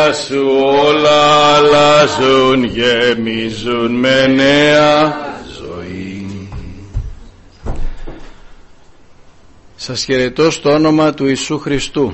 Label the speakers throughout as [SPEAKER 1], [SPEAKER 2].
[SPEAKER 1] λόγια σου όλα αλλάζουν, γεμίζουν με νέα ζωή. Σας χαιρετώ στο όνομα του Ιησού Χριστού.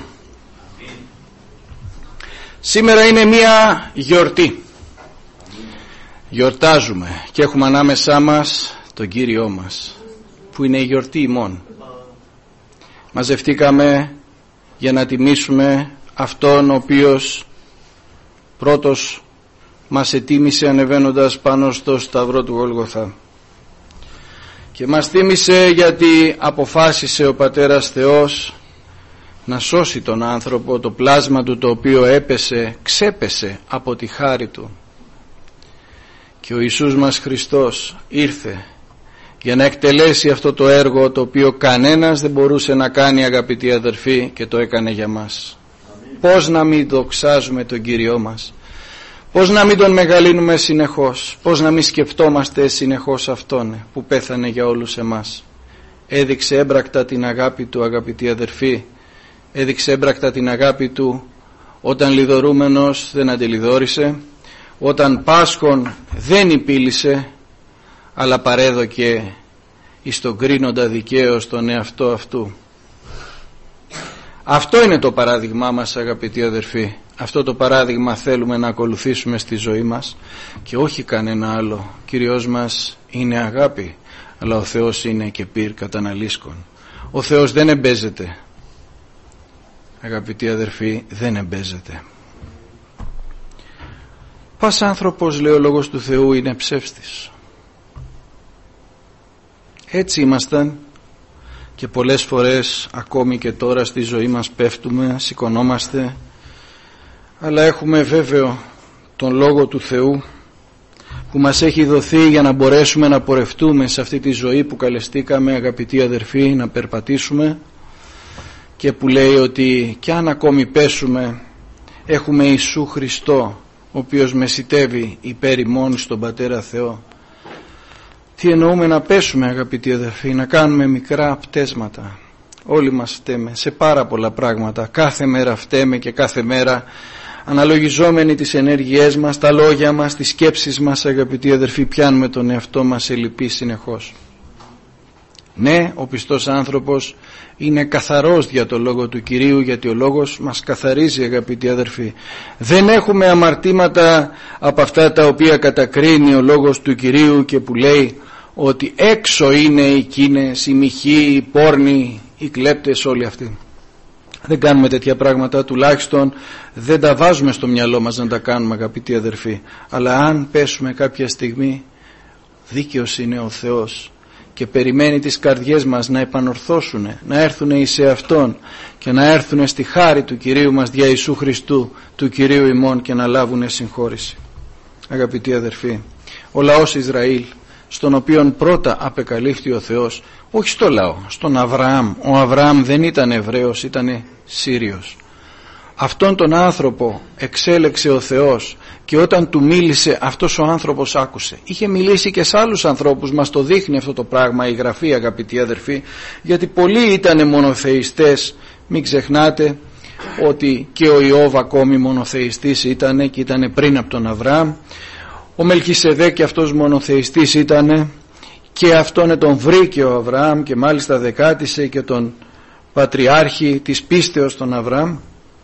[SPEAKER 1] Σήμερα είναι μία γιορτή. Γιορτάζουμε και έχουμε ανάμεσά μας τον Κύριό μας, που είναι η γιορτή ημών. Μαζευτήκαμε για να τιμήσουμε Αυτόν ο οποίος πρώτος μας ετίμησε ανεβαίνοντας πάνω στο σταυρό του Γολγοθά. Και μας τίμησε γιατί αποφάσισε ο Πατέρας Θεός να σώσει τον άνθρωπο, το πλάσμα του το οποίο ξέπεσε από τη χάρη του. Και ο Ιησούς μας Χριστός ήρθε για να εκτελέσει αυτό το έργο το οποίο κανένας δεν μπορούσε να κάνει, αγαπητοί αδερφοί, και το έκανε για μας. Πώς να μην δοξάζουμε τον Κύριό μας, πώς να μην τον μεγαλύνουμε συνεχώς, πώς να μην σκεφτόμαστε συνεχώς Αυτόν που πέθανε για όλους εμάς. Έδειξε έμπρακτα την αγάπη του, αγαπητοί αδερφοί, έδειξε έμπρακτα την αγάπη του όταν λιδωρούμενος δεν αντιλιδόρισε, όταν πάσχων δεν υπήλυσε, αλλά παρέδοκε εις τον κρίνοντα δικαίως τον εαυτό αυτού. Αυτό είναι το παράδειγμά μας, αγαπητοί αδερφοί. Αυτό το παράδειγμα θέλουμε να ακολουθήσουμε στη ζωή μας και όχι κανένα άλλο. Κύριος μας είναι αγάπη, αλλά ο Θεός είναι και πυρ καταναλύσκων. Ο Θεός δεν εμπέζεται, αγαπητοί αδερφοί, δεν εμπέζεται. Πας άνθρωπος, λέει ο Λόγος του Θεού, είναι ψεύστης. Έτσι ήμασταν και πολλές φορές ακόμη και τώρα στη ζωή μας πέφτουμε, σηκωνόμαστε, αλλά έχουμε βέβαιο τον Λόγο του Θεού που μας έχει δοθεί για να μπορέσουμε να πορευτούμε σε αυτή τη ζωή που καλεστήκαμε, αγαπητοί αδερφοί, να περπατήσουμε, και που λέει ότι κι αν ακόμη πέσουμε έχουμε Ιησού Χριστό ο οποίος μεσιτεύει υπέρ ημών στον Πατέρα Θεό. Τι εννοούμε να πέσουμε, αγαπητοί αδερφοί? Να κάνουμε μικρά πτέσματα. Όλοι μας φταίμε σε πάρα πολλά πράγματα. Κάθε μέρα φταίμε και κάθε μέρα αναλογιζόμενοι τις ενέργειές μας, τα λόγια μας, τις σκέψεις μας, αγαπητοί αδερφοί, πιάνουμε τον εαυτό μας σε λυπή συνεχώς. Ναι, ο πιστός άνθρωπος είναι καθαρός για το Λόγο του Κυρίου, γιατί ο Λόγος μας καθαρίζει, αγαπητοί αδερφοί. Δεν έχουμε αμαρτήματα από αυτά τα οποία κατακρίνει ο Λόγος του Κυρίου και που λέει ότι έξω είναι οι κίνες, οι μοιχοί, οι πόρνοι, οι κλέπτες, όλοι αυτοί. Δεν κάνουμε τέτοια πράγματα, τουλάχιστον δεν τα βάζουμε στο μυαλό μας να τα κάνουμε, αγαπητοί αδερφοί. Αλλά αν πέσουμε κάποια στιγμή, δίκαιος είναι ο Θεός και περιμένει τις καρδιές μας να επανορθώσουν, να έρθουν εις Αυτόν και να έρθουν στη χάρη του Κυρίου μας δια Ιησού Χριστού, του Κυρίου ημών, και να λάβουν συγχώρηση. Αγαπητοί αδερφοί, ο λαός Ισραήλ, στον οποίον πρώτα απεκαλύφθη ο Θεός, όχι στο λαό, στον Αβραάμ. Ο Αβραάμ δεν ήταν Εβραίος, ήταν Σύριος. Αυτόν τον άνθρωπο εξέλεξε ο Θεός και όταν του μίλησε, αυτός ο άνθρωπος άκουσε. Είχε μιλήσει και σε άλλους ανθρώπους, μας το δείχνει αυτό το πράγμα η Γραφή, αγαπητοί αδερφοί, γιατί πολλοί ήταν μονοθεϊστές. Μην ξεχνάτε ότι και ο Ιώβ ακόμη μονοθεϊστής ήταν και ήταν πριν από τον Αβραάμ. Ο Μελχισεδέκ και αυτός μονοθεϊστής ήταν και αυτόν τον βρήκε ο Αβραάμ και μάλιστα δεκάτησε και τον πατριάρχη της πίστεως τον Αβραάμ.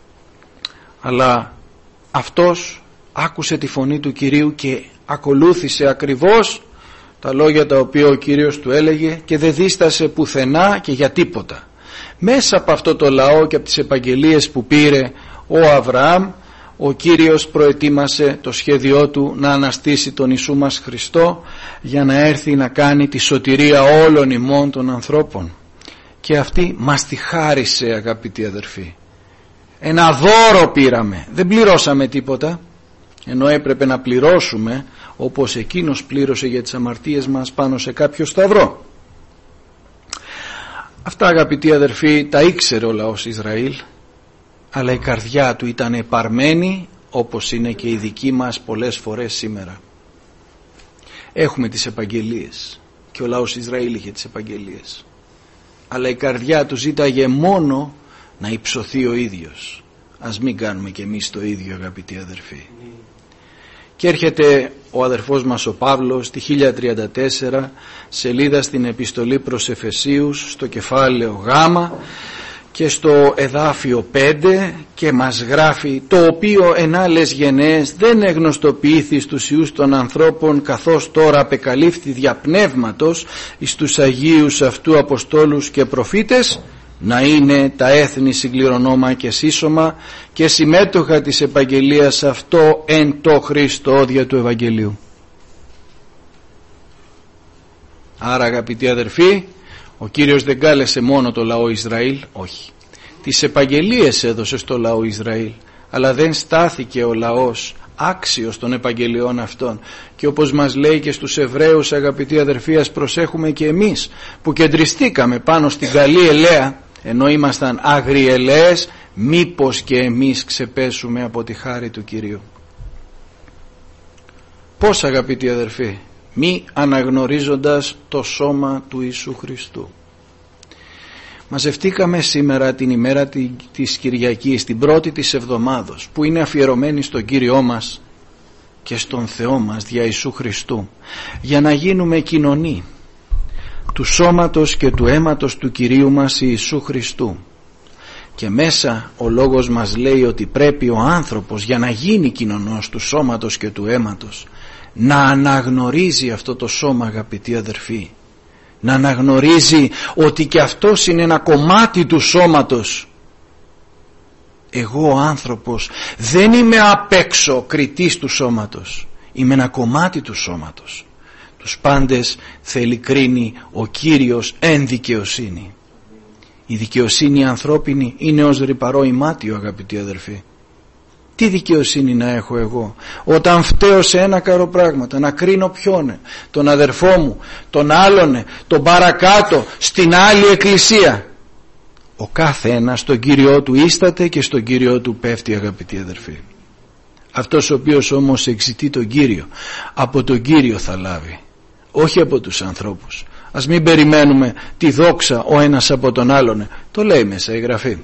[SPEAKER 1] Αλλά αυτός άκουσε τη φωνή του Κυρίου και ακολούθησε ακριβώς τα λόγια τα οποία ο Κύριος του έλεγε και δεν δίστασε πουθενά και για τίποτα. Μέσα από αυτό το λαό και από τις επαγγελίες που πήρε ο Αβραάμ, ο Κύριος προετοίμασε το σχέδιό του να αναστήσει τον Ιησού μας Χριστό για να έρθει να κάνει τη σωτηρία όλων ημών των ανθρώπων. Και αυτή μας τη χάρισε, αγαπητοί αδερφοί. Ένα δώρο πήραμε, δεν πληρώσαμε τίποτα, ενώ έπρεπε να πληρώσουμε όπως εκείνος πλήρωσε για τις αμαρτίες μας πάνω σε κάποιο σταυρό. Αυτά, αγαπητοί αδερφοί, τα ήξερε ο λαός Ισραήλ, αλλά η καρδιά του ήταν επαρμένη, όπως είναι και η δική μας πολλές φορές σήμερα. Έχουμε τις επαγγελίες και ο λαός Ισραήλ είχε τις επαγγελίες, αλλά η καρδιά του ζήταγε μόνο να υψωθεί ο ίδιος. Ας μην κάνουμε κι εμείς το ίδιο, αγαπητοί αδερφοί. Και έρχεται ο αδερφός μας ο Παύλος στη 1034 σελίδα στην επιστολή προς Εφεσίους, στο κεφάλαιο Γ και στο εδάφιο 5, και μας γράφει: το οποίο εν άλλες γενναίες δεν εγνωστοποιήθη στους ιούς των ανθρώπων, καθώς τώρα απεκαλύφθη δια πνεύματος εις τους Αγίους αυτού Αποστόλους και προφήτες, να είναι τα έθνη συγκληρονόμα και σύσσωμα και συμμέτοχα της επαγγελίας αυτό εν το Χριστό δια του Ευαγγελίου. Άρα, αγαπητοί αδερφοί, ο Κύριος δεν κάλεσε μόνο το λαό Ισραήλ, όχι. Τις επαγγελίες έδωσε στο λαό Ισραήλ, αλλά δεν στάθηκε ο λαός άξιος των επαγγελιών αυτών. Και όπως μας λέει και στους Εβραίους, αγαπητοί αδερφοί, ας προσέχουμε και εμείς που κεντριστήκαμε πάνω στην καλή ελαία, ενώ ήμασταν άγριοι ελαίες, μήπως και εμείς ξεπέσουμε από τη χάρη του Κυρίου. Πώς, αγαπητοί αδερφοί? Μη αναγνωρίζοντας το σώμα του Ιησού Χριστού. Μαζευτήκαμε σήμερα την ημέρα της Κυριακής, την πρώτη της εβδομάδος, που είναι αφιερωμένη στον Κύριό μας και στον Θεό μας δια Ιησού Χριστού, για να γίνουμε κοινωνοί του σώματος και του αίματος του Κυρίου μας Ιησού Χριστού. Και μέσα ο λόγος μας λέει ότι πρέπει ο άνθρωπος, για να γίνει κοινωνός του σώματος και του αίματος, να αναγνωρίζει αυτό το σώμα, αγαπητοί αδερφοί, να αναγνωρίζει ότι και αυτός είναι ένα κομμάτι του σώματος. Εγώ ο άνθρωπος δεν είμαι απ' έξω κριτής του σώματος, είμαι ένα κομμάτι του σώματος. Τους πάντες θέλει κρίνει ο Κύριος εν δικαιοσύνη. Η δικαιοσύνη ανθρώπινη είναι ως ρυπαρό ημάτιο, αγαπητοί αδερφοί. Τι δικαιοσύνη να έχω εγώ όταν φταίω σε ένα καρό πράγματα, να κρίνω ποιον? Τον αδερφό μου, τον άλλον, τον παρακάτω, στην άλλη εκκλησία? Ο κάθε ένας στον Κύριό του ίσταται και στον Κύριό του πέφτει, αγαπητοί αδερφοί. Αυτός ο οποίος όμως εξητεί τον Κύριο, από τον Κύριο θα λάβει, όχι από τους ανθρώπους. Ας μην περιμένουμε τη δόξα ο ένας από τον άλλον. Το λέει μέσα η Γραφή.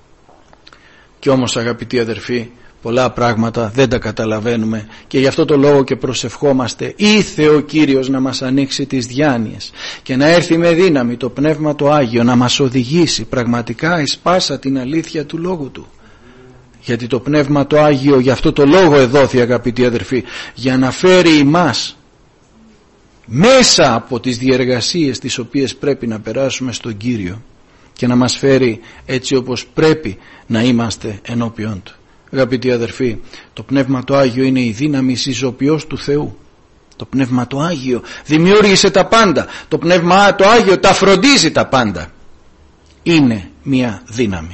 [SPEAKER 1] Και όμως, αγαπητοί αδερφοί, πολλά πράγματα δεν τα καταλαβαίνουμε, και γι' αυτό το λόγο και προσευχόμαστε: ήθε ο Κύριος να μας ανοίξει τις διάνοιες και να έρθει με δύναμη το Πνεύμα το Άγιο να μας οδηγήσει πραγματικά εις πάσα την αλήθεια του Λόγου Του. Γιατί το Πνεύμα το Άγιο γι' αυτό το λόγο εδόθη, αγαπητοί αδερφοί, για να φέρει ημάς μέσα από τις διεργασίες τις οποίες πρέπει να περάσουμε στον Κύριο και να μας φέρει έτσι όπως πρέπει να είμαστε ενώπιον Του. Αγαπητοί αδερφοί, το Πνεύμα το Άγιο είναι η δύναμη συζωπιός του Θεού. Το Πνεύμα το Άγιο δημιούργησε τα πάντα. Το Πνεύμα το Άγιο τα φροντίζει τα πάντα. Είναι μια δύναμη.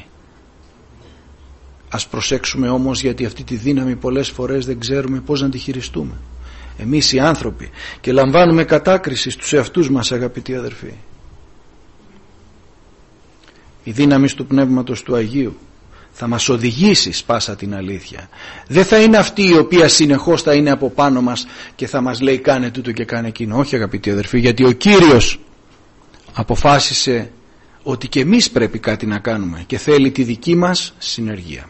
[SPEAKER 1] Ας προσέξουμε όμως, γιατί αυτή τη δύναμη πολλές φορές δεν ξέρουμε πώς να τη χειριστούμε. Εμείς οι άνθρωποι, και λαμβάνουμε κατάκριση στους εαυτούς μας, αγαπητοί αδερφοί. Η δύναμη του Πνεύματος του Αγίου θα μας οδηγήσει σπάσα την αλήθεια. Δεν θα είναι αυτή η οποία συνεχώς θα είναι από πάνω μας και θα μας λέει κάνε τούτο και κάνε εκείνο. Όχι, αγαπητοί αδερφοί, γιατί ο Κύριος αποφάσισε ότι και εμείς πρέπει κάτι να κάνουμε και θέλει τη δική μας συνεργία.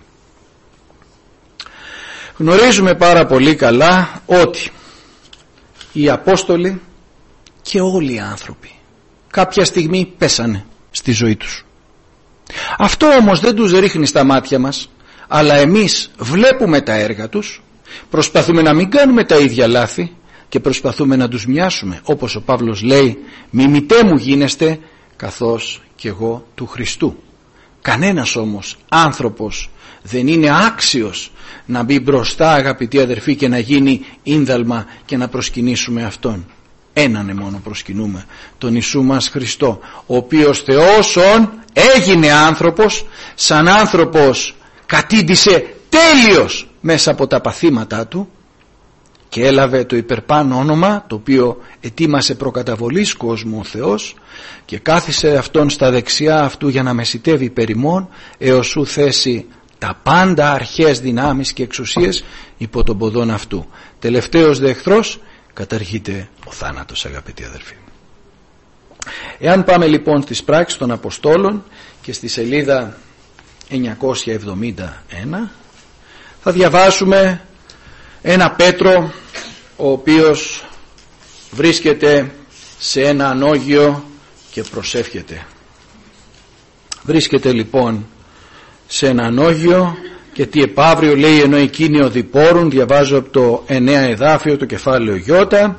[SPEAKER 1] Γνωρίζουμε πάρα πολύ καλά ότι οι Απόστολοι και όλοι οι άνθρωποι κάποια στιγμή πέσανε στη ζωή τους. Αυτό όμως δεν τους ρίχνει στα μάτια μας, αλλά εμείς βλέπουμε τα έργα τους, προσπαθούμε να μην κάνουμε τα ίδια λάθη και προσπαθούμε να τους μοιάσουμε, όπως ο Παύλος λέει: μιμητέ μου γίνεστε καθώς και εγώ του Χριστού. Κανένας όμως άνθρωπος δεν είναι άξιος να μπει μπροστά, αγαπητοί αδερφοί, και να γίνει ίνδαλμα και να προσκυνήσουμε Αυτόν. Έναν μόνο προσκυνούμε, τον Ιησού μας Χριστό, ο οποίος Θεός έγινε άνθρωπος, σαν άνθρωπος κατήντησε τέλειος μέσα από τα παθήματά Του και έλαβε το υπερπάνω όνομα, το οποίο ετοίμασε προκαταβολής κόσμου ο Θεός, και κάθισε Αυτόν στα δεξιά Αυτού για να μεσιτεύει περιμών, έως ου θέσει τα πάντα αρχές δυνάμεις και εξουσίες υπό τον ποδόν Αυτού. Τελευταίος δε εχθρός καταργείται ο θάνατος, αγαπητοί αδερφοί. Εάν πάμε λοιπόν στις πράξεις των Αποστόλων και στη σελίδα 971 θα διαβάσουμε ένα Πέτρο ο οποίος βρίσκεται σε ένα ανώγιο και προσεύχεται. Βρίσκεται λοιπόν σε ένα ανώγιο και τι επαύριο λέει, ενώ εκείνοι οδηπόρουν, διαβάζω από το 9 εδάφιο το κεφάλαιο Ι,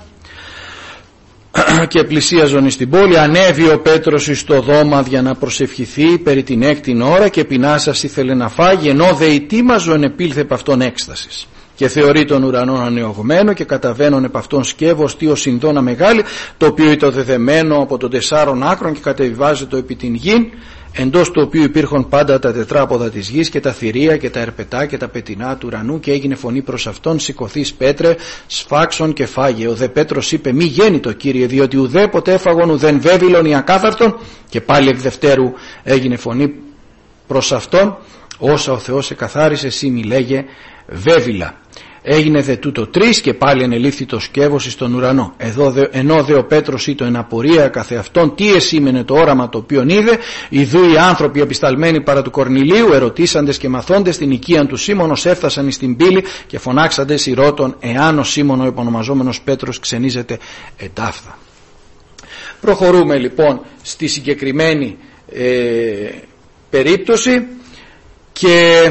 [SPEAKER 1] και πλησίαζον εις την πόλη, ανέβη ο Πέτρος εις το δώμα για να προσευχηθεί περί την 6η ώρα και πεινάσας ήθελε να φάγει, ενώ δε ετοίμαζον επήλθε επ' αυτόν έκστασης. Και θεωρεί τον ουρανόν ανεωγμένο και καταβαίνον επ' αυτόν σκεύος τι ως συνδόνα μεγάλη, το οποίο ήταν δεδεμένο από των 4 άκρων και κατεβιβάζεται επί την γη, εντός του οποίου υπήρχαν πάντα τα τετράποδα της γης και τα θηρία και τα ερπετά και τα πετεινά του ουρανού, και έγινε φωνή προς αυτόν, σηκωθείς Πέτρε, σφάξον και φάγε. Ο δε Πέτρος είπε, μη γέννητο Κύριε, διότι ουδέποτε έφαγον ουδέν βέβυλον ή ακάθαρτον. Και πάλι εκ δευτέρου έγινε φωνή προς αυτόν, όσα ο Θεός εκαθάρισε εσύ μη λέγε βέβυλα. Έγινε δε τούτο 3 και πάλι ενελήφθη το σκεύος εις τον ουρανό. Ενώ δε ο Πέτρος ήτο εν απορία καθεαυτόν τι εσήμενε το όραμα το οποίον είδε, ιδού οι άνθρωποι επισταλμένοι παρά του Κορνηλίου, ερωτήσαντες και μαθώντες την οικίαν του Σίμωνος, έφτασαν εις την πύλη και φωνάξαντες ηρώτων, εάν ο Σίμωνο επωνομαζόμενος Πέτρος ξενίζεται εντάφθα. Προχωρούμε λοιπόν στη συγκεκριμένη περίπτωση και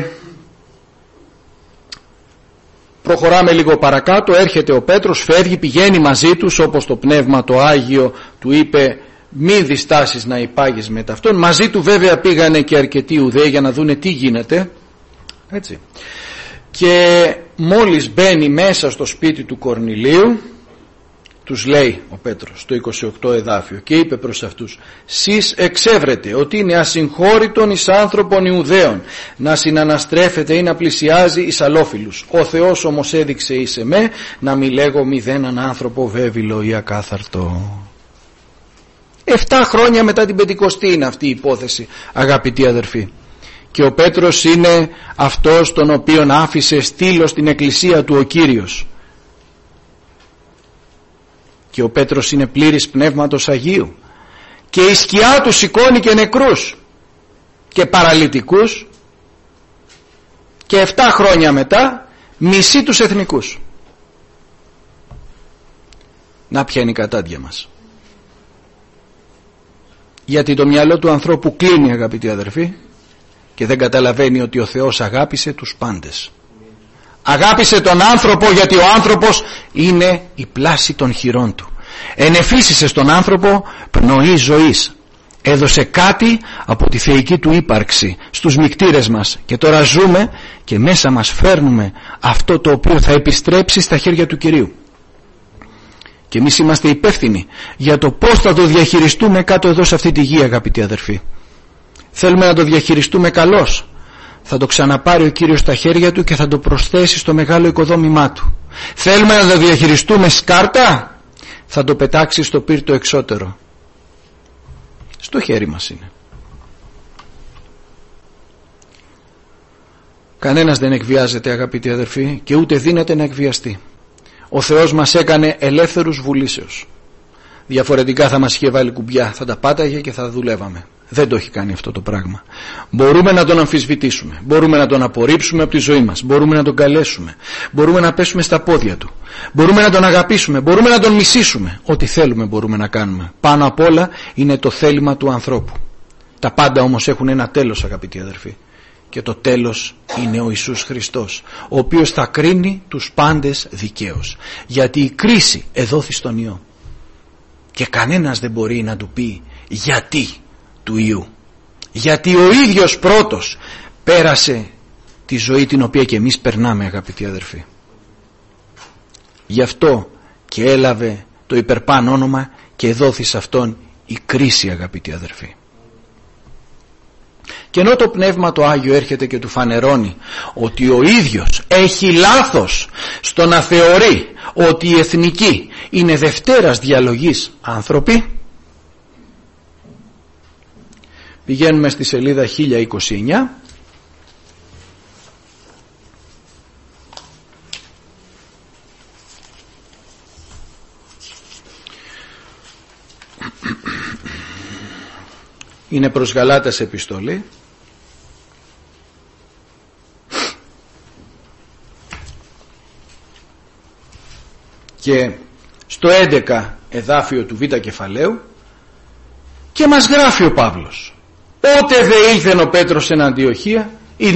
[SPEAKER 1] προχωράμε λίγο παρακάτω. Έρχεται ο Πέτρος, φεύγει, πηγαίνει μαζί τους, όπως το Πνεύμα το Άγιο του είπε μη διστάσεις να υπάγεις με αυτόν. Μαζί του βέβαια πήγανε και αρκετοί Ιουδαίοι για να δούνε τι γίνεται, έτσι. Και μόλις μπαίνει μέσα στο σπίτι του Κορνηλίου, τους λέει ο Πέτρος το 28 εδάφιο, και είπε προς αυτούς, σεις εξέβρετε ότι είναι ασυγχώρητον εις άνθρωπον Ιουδαίων να συναναστρέφεται ή να πλησιάζει εις αλλόφιλους. Ο Θεός όμως έδειξε εις εμέ να μη λέγω μηδέναν άνθρωπο βέβυλο ή ακάθαρτο. 7 χρόνια μετά την Πεντηκοστή είναι αυτή η υπόθεση, αγαπητοί αδερφοί. Και ο Πέτρος είναι αυτός τον οποίον άφησε στήλο στην εκκλησία του ο Κύριος. Και ο Πέτρος είναι πλήρης Πνεύματος Αγίου και η σκιά του σηκώνει και νεκρούς και παραλυτικούς, και 7 χρόνια μετά μισεί τους εθνικούς. Να ποια είναι η κατάντια μας. Γιατί το μυαλό του ανθρώπου κλείνει, αγαπητοί αδερφοί, και δεν καταλαβαίνει ότι ο Θεός αγάπησε τους πάντες. Αγάπησε τον άνθρωπο γιατί ο άνθρωπος είναι η πλάση των χειρών του. Ενεφύσισε στον άνθρωπο πνοή ζωής. Έδωσε κάτι από τη θεϊκή του ύπαρξη στους μικτήρες μας και τώρα ζούμε και μέσα μας φέρνουμε αυτό το οποίο θα επιστρέψει στα χέρια του Κυρίου. Και εμείς είμαστε υπεύθυνοι για το πώς θα το διαχειριστούμε κάτω εδώ σε αυτή τη γη, αγαπητοί αδερφοί. Θέλουμε να το διαχειριστούμε καλώς. Θα το ξαναπάρει ο Κύριος στα χέρια του και θα το προσθέσει στο μεγάλο οικοδόμημά του. Θέλουμε να το διαχειριστούμε σκάρτα, θα το πετάξει στο πύρτο εξώτερο. Στο χέρι μας είναι. Κανένας δεν εκβιάζεται, αγαπητοί αδερφοί, και ούτε δύναται να εκβιαστεί. Ο Θεός μας έκανε ελεύθερους βουλήσεως. Διαφορετικά θα μας είχε βάλει κουμπιά, θα τα πάταγε και θα δουλεύαμε. Δεν το έχει κάνει αυτό το πράγμα. Μπορούμε να τον αμφισβητήσουμε, μπορούμε να τον απορρίψουμε από τη ζωή μας, μπορούμε να τον καλέσουμε, μπορούμε να πέσουμε στα πόδια του, μπορούμε να τον αγαπήσουμε, μπορούμε να τον μισήσουμε. Ό,τι θέλουμε μπορούμε να κάνουμε. Πάνω απ' όλα είναι το θέλημα του ανθρώπου. Τα πάντα όμως έχουν ένα τέλος, αγαπητοί αδερφοί, και το τέλος είναι ο Ιησούς Χριστός, ο οποίος θα κρίνει τους πάντες δικαίως, γιατί η κρίση εδόθη στον Υιό και κανένας δεν μπορεί να του πει γιατί του Υιού, γιατί ο ίδιος πρώτος πέρασε τη ζωή την οποία και εμείς περνάμε, αγαπητοί αδερφοί. Γι' αυτό και έλαβε το υπερπάν όνομα και δόθη σε αυτόν η κρίση, αγαπητοί αδερφοί. Και ενώ το Πνεύμα το Άγιο έρχεται και του φανερώνει ότι ο ίδιος έχει λάθος στο να θεωρεί ότι οι εθνικοί είναι δευτέρας διαλογής άνθρωποι, πηγαίνουμε στη σελίδα 1029 είναι προς Γαλάτας επιστολή Και στο 11 εδάφιο του Β κεφαλαίου και μας γράφει ο Παύλος: «Ότε δε ήλθεν ο Πέτρος εν Αντιοχία,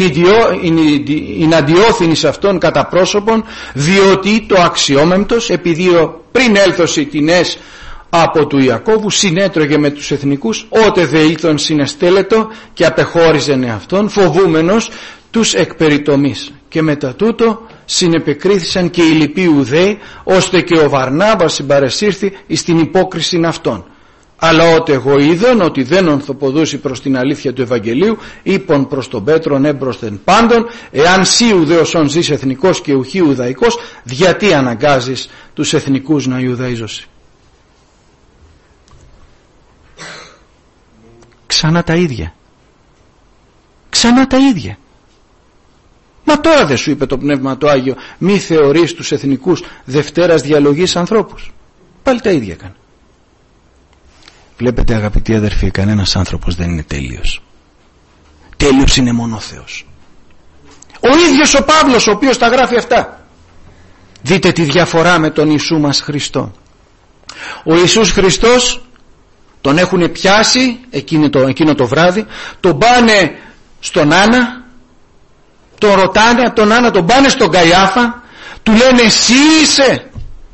[SPEAKER 1] εναντιώθην εις αυτόν κατά πρόσωπον, διότι το αξιόμεμπτος, επειδή πριν έλθωση τινές από του Ιακώβου, συνέτρωγε με τους εθνικούς, ότε δε ήλθον συνεστέλετο και απεχώριζεν αυτόν, φοβούμενος τους εκπεριτομής. Και μετά τούτο συνεπεκρίθησαν και οι λοιποί Ιουδαίοι, ώστε και ο Βαρνάβας συμπαρεσύρθη εις την υπόκρισιν αυτών. Αλλά ότε εγώ είδον ότι δεν ορθοποδούσι προς την αλήθεια του Ευαγγελίου, είπον προς τον Πέτρον έμπροσθεν πάντων, εάν σύ Ιουδαίος ζεις εθνικός και ουχή Ιουδαϊκός, γιατί αναγκάζεις τους εθνικούς να Ιουδαίζωσι?» Ξανά τα ίδια. Ξανά τα ίδια. Μα τώρα δεν σου είπε το Πνεύμα το Άγιο, μη θεωρείς τους εθνικούς δευτέρας διαλογής ανθρώπους? Πάλι τα ίδια έκανε. Βλέπετε, αγαπητοί αδερφοί, κανένας άνθρωπος δεν είναι τέλειος. Τέλειος είναι μόνο ο Θεός. Ο ίδιος ο Παύλος, ο οποίος τα γράφει αυτά. Δείτε τη διαφορά με τον Ιησού μας Χριστό. Ο Ιησούς Χριστός τον έχουν πιάσει εκείνο το βράδυ, τον πάνε στον Άννα, τον ρωτάνε από τον Άννα, τον πάνε στον Καϊάφα, του λένε εσύ είσαι?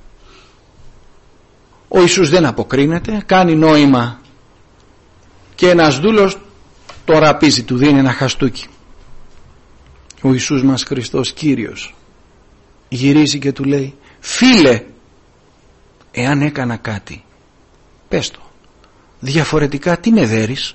[SPEAKER 1] Ο Ιησούς δεν αποκρίνεται, κάνει νόημα και ένας δούλος το ραπίζει, του δίνει ένα χαστούκι. Ο Ιησούς μας Χριστός, Κύριος, γυρίζει και του λέει: «Φίλε, εάν έκανα κάτι, πες το, διαφορετικά τι με δέρεις?»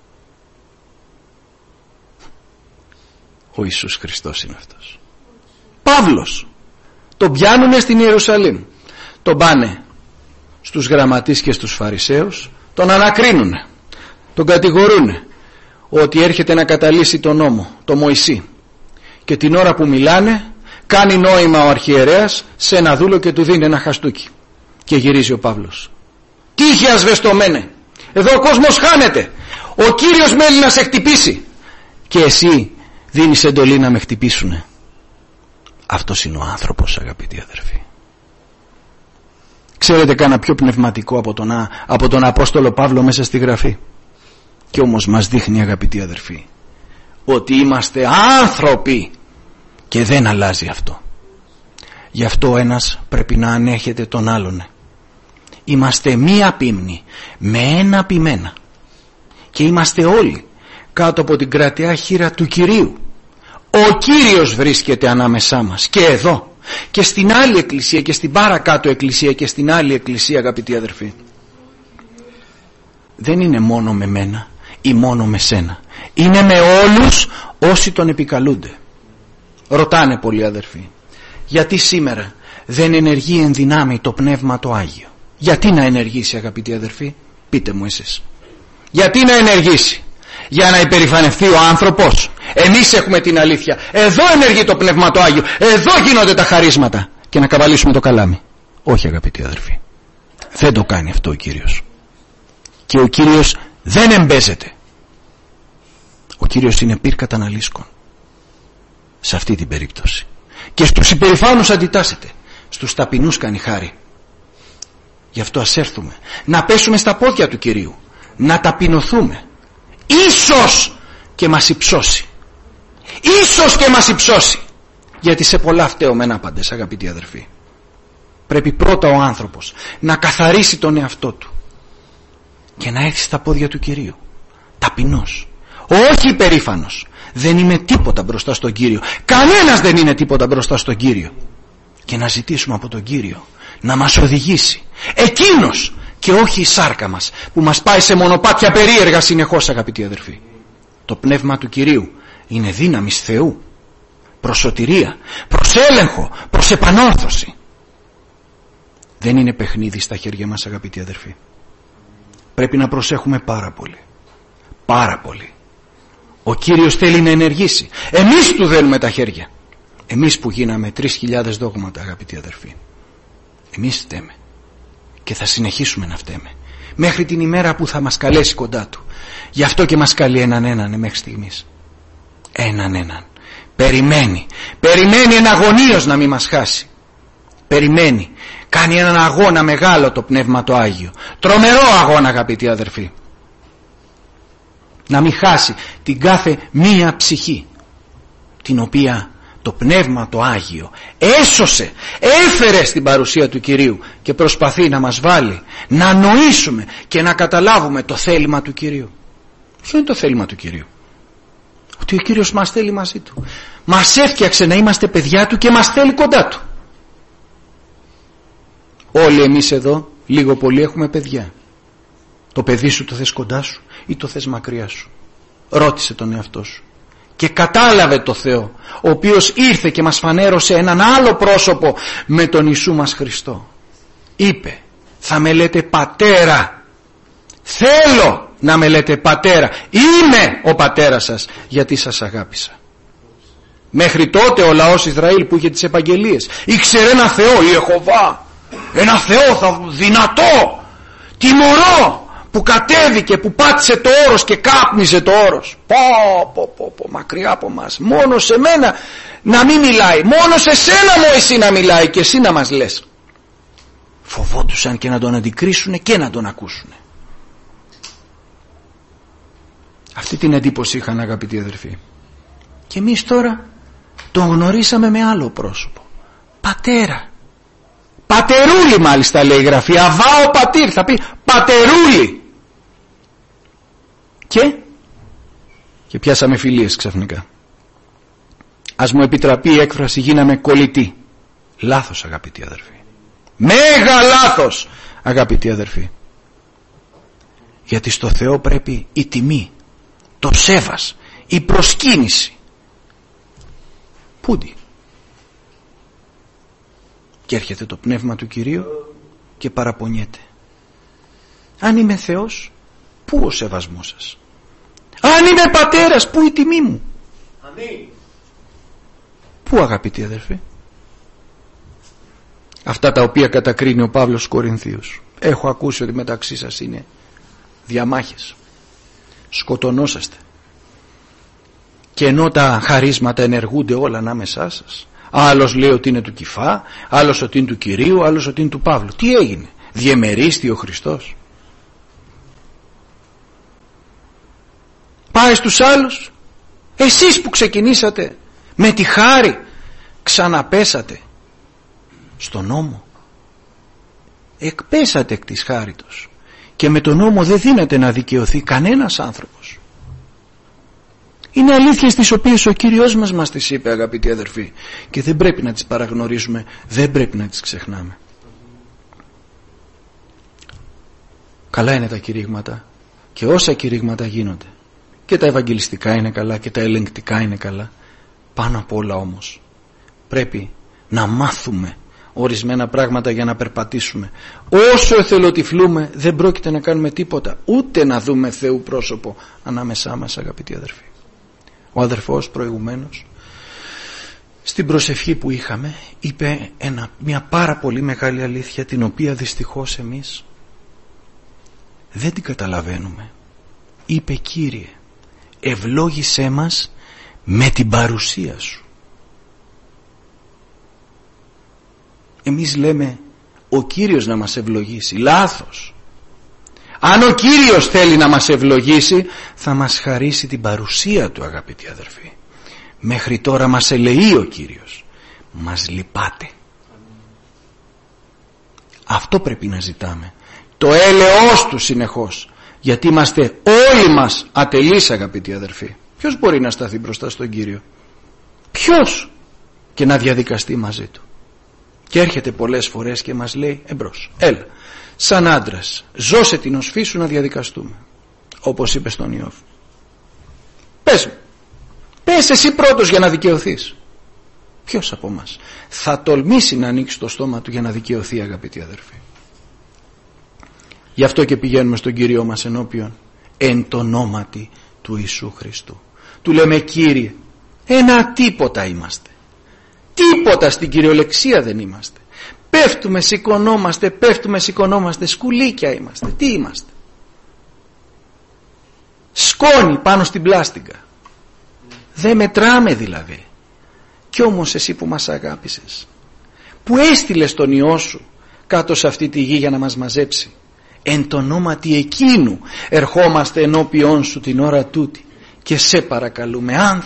[SPEAKER 1] Ο Ιησούς Χριστός είναι αυτός. Παύλος, τον πιάνουνε στην Ιερουσαλήμ, τον πάνε στους γραμματείς και στους Φαρισαίους, τον ανακρίνουνε, τον κατηγορούνε ότι έρχεται να καταλύσει τον νόμο, το Μωυσή, και την ώρα που μιλάνε κάνει νόημα ο αρχιερέας σε ένα δούλο και του δίνει ένα χαστούκι. Και γυρίζει ο Παύλος: «Τύχη ασβεστομένε, εδώ ο κόσμος χάνεται, ο Κύριος μέλει να σε χτυπήσει και εσύ δίνεις εντολή να με χτυπήσουνε». Αυτός είναι ο άνθρωπος, αγαπητοί αδερφοί. Ξέρετε κάνα πιο πνευματικό από τον Απόστολο Παύλο μέσα στη Γραφή? Και όμως μας δείχνει, αγαπητοί αδερφοί, ότι είμαστε άνθρωποι και δεν αλλάζει αυτό. Γι' αυτό ένας πρέπει να ανέχεται τον άλλον. Είμαστε μία πίμνη με ένα ποιμένα και είμαστε όλοι κάτω από την κρατεά χείρα του Κυρίου. Ο Κύριος βρίσκεται ανάμεσά μας και εδώ και στην άλλη εκκλησία και στην παρακάτω εκκλησία και στην άλλη εκκλησία, αγαπητοί αδερφοί. Δεν είναι μόνο με μένα ή μόνο με σένα, είναι με όλους όσοι τον επικαλούνται. Ρωτάνε πολλοί αδερφοί, γιατί σήμερα δεν ενεργεί εν δυνάμει το Πνεύμα το Άγιο? Γιατί να ενεργήσει, αγαπητοί αδερφοί? Πείτε μου εσείς. Γιατί να ενεργήσει? Για να υπερηφανευτεί ο άνθρωπος? Εμείς έχουμε την αλήθεια. Εδώ ενεργεί το Πνεύμα το Άγιο, εδώ γίνονται τα χαρίσματα, και να καβαλήσουμε το καλάμι? Όχι, αγαπητοί αδερφοί, δεν το κάνει αυτό ο Κύριος. Και ο Κύριος δεν εμπέζεται. Ο Κύριος είναι πυρ καταναλύσκων σε αυτή την περίπτωση. Και στους υπερηφάνους αντιτάσσεται, στους ταπεινούς κάνει χάρη. Γι' αυτό ας έρθουμε να πέσουμε στα πόδια του Κυρίου, να ταπεινωθούμε. Ίσως και μας υψώσει, ίσως και μας υψώσει, γιατί σε πολλά φταίωμεν άπαντες, αγαπητοί αδερφοί. Πρέπει πρώτα ο άνθρωπος να καθαρίσει τον εαυτό του και να έρθει στα πόδια του Κυρίου ταπεινός, όχι υπερήφανος. Δεν είμαι τίποτα μπροστά στον Κύριο, κανένας δεν είναι τίποτα μπροστά στον Κύριο, και να ζητήσουμε από τον Κύριο να μας οδηγήσει, εκείνος και όχι η σάρκα μας που μας πάει σε μονοπάτια περίεργα συνεχώς, αγαπητοί αδερφοί. Το Πνεύμα του Κυρίου είναι δύναμης Θεού προς σωτηρία, προς έλεγχο, προς επανόρθωση. Δεν είναι παιχνίδι στα χέρια μας, αγαπητοί αδερφοί. Πρέπει να προσέχουμε πάρα πολύ, πάρα πολύ. Ο Κύριος θέλει να ενεργήσει, εμείς του δένουμε τα χέρια. Εμείς που γίναμε 3.000 δόγματα, αγαπητοί αδερφοί, εμείς φταίμε και θα συνεχίσουμε να φταίμε μέχρι την ημέρα που θα μας καλέσει κοντά του. Γι' αυτό και μας καλεί έναν μέχρι στιγμής. Έναν. Περιμένει εναγωνίως να μην μας χάσει. Περιμένει Κάνει έναν αγώνα μεγάλο το Πνεύμα το Άγιο. Τρομερό αγώνα, αγαπητοί αδερφοί. Να μην χάσει την κάθε μία ψυχή, την οποία το Πνεύμα το Άγιο έσωσε, έφερε στην παρουσία του Κυρίου και προσπαθεί να μας βάλει να νοήσουμε και να καταλάβουμε το θέλημα του Κυρίου. Ποιο είναι το θέλημα του Κυρίου? Ότι ο Κύριος μας θέλει μαζί του. Μας έφτιαξε να είμαστε παιδιά του και μας θέλει κοντά του. Όλοι εμείς εδώ λίγο πολύ έχουμε παιδιά. Το παιδί σου το θες κοντά σου ή το θες μακριά σου? Ρώτησε τον εαυτό σου. Και κατάλαβε το Θεό, ο οποίος ήρθε και μας φανέρωσε έναν άλλο πρόσωπο με τον Ιησού μας Χριστό. Είπε, θα με λέτε πατέρα. Θέλω να με λέτε πατέρα. Είμαι ο πατέρας σας, γιατί σας αγάπησα. Μέχρι τότε ο λαός Ισραήλ που είχε τις επαγγελίες ήξερε ένα Θεό, η Ιεχωβά, ένα Θεό δυνατό, τιμωρό, που κατέβηκε, που πάτησε το όρος και κάπνιζε το όρος. Πω, μακριά από μας. Μόνο σε μένα να μην μιλάει, μόνο σε σένα Μωυσή να μιλάει και εσύ να μας λες. Φοβόντουσαν και να τον αντικρίσουν και να τον ακούσουν. Αυτή την εντύπωση είχαν, αγαπητοί αδερφοί. Και εμείς τώρα τον γνωρίσαμε με άλλο πρόσωπο. Πατέρα. Πατερούλη μάλιστα λέει η Γραφή. Αβάω πατήρ, θα πει πατερούλη. Και πιάσαμε φιλίες ξαφνικά. Ας μου επιτραπεί η έκφραση, γίναμε κολλητοί. Λάθος, αγαπητοί αδερφοί. Μέγα λάθος, αγαπητοί αδερφοί. Γιατί στο Θεό πρέπει η τιμή, το σέβας, η προσκύνηση. Πούντι. Και έρχεται το Πνεύμα του Κυρίου και παραπονιέται. Αν είμαι Θεός, πού ο σεβασμός σας? Αν είμαι πατέρας, πού η τιμή μου? Αμήν. Πού, αγαπητοί αδερφοί? Αυτά τα οποία κατακρίνει ο Παύλος στους Κορινθίους. Έχω ακούσει ότι μεταξύ σας είναι διαμάχες, σκοτωνόσαστε, και ενώ τα χαρίσματα ενεργούνται όλα ανάμεσά σας, άλλος λέει ότι είναι του Κηφά, άλλος ότι είναι του Κυρίου, άλλος ότι είναι του Παύλου. Τι έγινε? Διεμερίστη ο Χριστός? Πάει στους άλλους. Εσείς που ξεκινήσατε με τη χάρη, ξαναπέσατε στον νόμο. Εκπέσατε εκ της χάριτος. Και με τον νόμο δεν δύναται να δικαιωθεί κανένας άνθρωπος. Είναι αλήθειες τις οποίες ο Κύριος μας τις είπε, αγαπητοί αδερφοί, και δεν πρέπει να τις παραγνωρίζουμε, δεν πρέπει να τις ξεχνάμε. Καλά είναι τα κηρύγματα και όσα κηρύγματα γίνονται, και τα ευαγγελιστικά είναι καλά και τα ελεγκτικά είναι καλά. Πάνω απ' όλα όμως πρέπει να μάθουμε ορισμένα πράγματα για να περπατήσουμε. Όσο εθελοτυφλούμε δεν πρόκειται να κάνουμε τίποτα, ούτε να δούμε Θεού πρόσωπο ανάμεσά μας, αγαπητοί αδερφοί. Ο αδερφός προηγουμένως στην προσευχή που είχαμε είπε μια πάρα πολύ μεγάλη αλήθεια, την οποία δυστυχώς εμείς δεν την καταλαβαίνουμε. Είπε, Κύριε, ευλόγησέ μας με την παρουσία σου. Εμείς λέμε ο Κύριος να μας ευλογήσει. Λάθος. Αν ο Κύριος θέλει να μας ευλογήσει, θα μας χαρίσει την παρουσία του, αγαπητοί αδερφοί. Μέχρι τώρα μας ελεεί ο Κύριος, μας λυπάται. Αυτό πρέπει να ζητάμε, το έλεος του συνεχώς, γιατί είμαστε όλοι μας ατελείς, αγαπητοί αδερφοί. Ποιος μπορεί να σταθεί μπροστά στον Κύριο? Ποιος? Και να διαδικαστεί μαζί του. Και έρχεται πολλές φορές και μας λέει, εμπρός, έλα, σαν άντρας, ζώσε την οσφή σου να διαδικαστούμε. Όπως είπε στον Ιώβ. Πες μου, πες εσύ πρώτος για να δικαιωθείς. Ποιος από μας θα τολμήσει να ανοίξει το στόμα του για να δικαιωθεί, αγαπητοί αδερφοί? Γι' αυτό και πηγαίνουμε στον Κύριό μας ενώπιον εν το ονόματι του Ιησού Χριστού. Του λέμε, Κύριε, ένα τίποτα είμαστε. Τίποτα στην κυριολεξία δεν είμαστε. Πέφτουμε, σηκωνόμαστε, σκουλίκια είμαστε. Τι είμαστε? Σκόνη πάνω στην πλάστιγκα. Δεν μετράμε δηλαδή. Κι όμως εσύ που μας αγάπησες, που έστειλες τον Υιό σου κάτω σε αυτή τη γη για να μας μαζέψει. Εν το ονόματι εκείνου ερχόμαστε ενώπιόν σου την ώρα τούτη και σε παρακαλούμε, αν